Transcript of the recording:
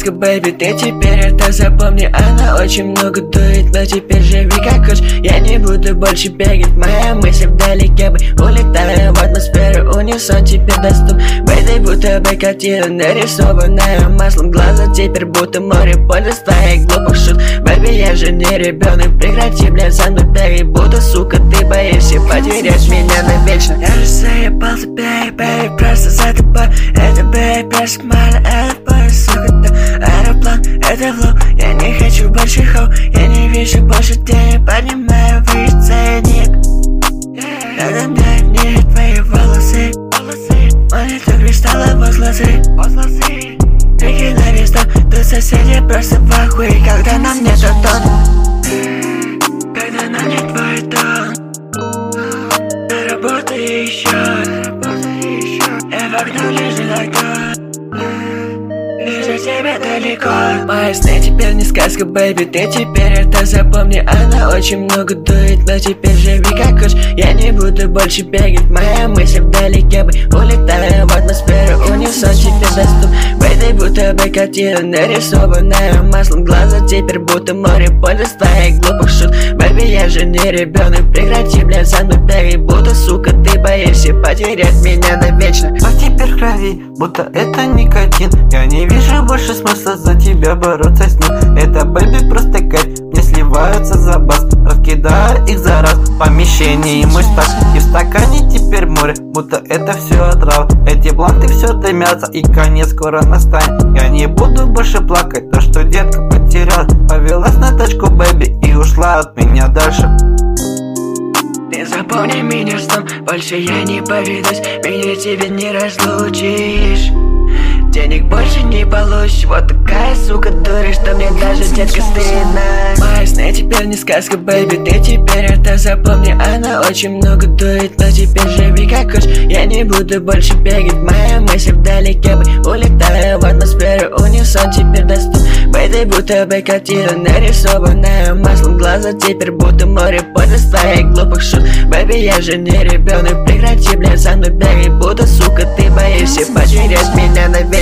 сказка, бэйби, ты теперь это запомни. Она очень много дует, но теперь живи как хочешь. Я не буду больше бегать, моя мысль вдалеке бы. Улетаю в атмосферу, унисон теперь доступ. Бэйби, будто бы картина, нарисованная маслом. Глаза теперь будто море, пользуясь твоих глупых шут. Бэйби, я же не ребенок, прекрати, блядь, за мной бегай. Будто, сука, ты боишься потерять меня навечно. Я же заебался, бэйби, просто за тобой. Это бэйби, просто мало, это поезд, сука, да. Аэроплан, это флоу, я не хочу больше хоу. Я не вижу больше денег, поднимаю выше ценник. Это дай мне твои волосы. Монитор кристаллов глазы. Реки на вестах, тут соседи просто в ахуе. Когда нам нет тон, когда нам нет твой тон. Работай еще. Я в окно лежу так. Вижу тебя далеко. Мои сны теперь не сказка, бэйби, ты теперь это запомни. Она очень много дует, но теперь живи как хочешь. Я не буду больше бегать, моя мысль вдалеке бы. Улетаю в атмосферу, унисон теперь доступ. Бэйби, будто бы картина, нарисованная маслом. Глаза теперь будто море, пользуясь твоих глупых шут. Бэйби, я же не ребенок, прекрати, блядь, за мной бегай. Будто, сука, ты боишься потерять меня навечно. А теперь в крови, будто это никотин. Я не вижу больше смысла за тебя бороться с ним. Это бэйби просто кайф, мне сливаются за бас. Раскидаю их за раз, помещение и мой стак. И в стакане теперь море, будто это все отрава. Эти бланты все дымятся и конец скоро настанет. Я не буду больше плакать, то что детка потеряла. Повелась на тачку бэйби и ушла от меня дальше. Ты запомни меня сном, больше я не поведусь. Меня тебе не разлучишь. Денег больше не получишь. Вот такая, сука, дура, что мне даже, детка, стыдно. Мои сны теперь не сказка, бэйби, ты теперь это запомни. Она очень много дует, но теперь живи как хочешь. Я не буду больше бегать, моя мысль вдалеке бы. Улетаю в атмосферу, унисон теперь доступ. Бэйби, будто бы картина, нарисованная маслом. Глаза теперь будто море, пользуясь твоих глупых шут. Бэйби, я же не ребенок, прекрати, блядь, за мной бегай. Будто, сука, ты боишься потерять меня навечно.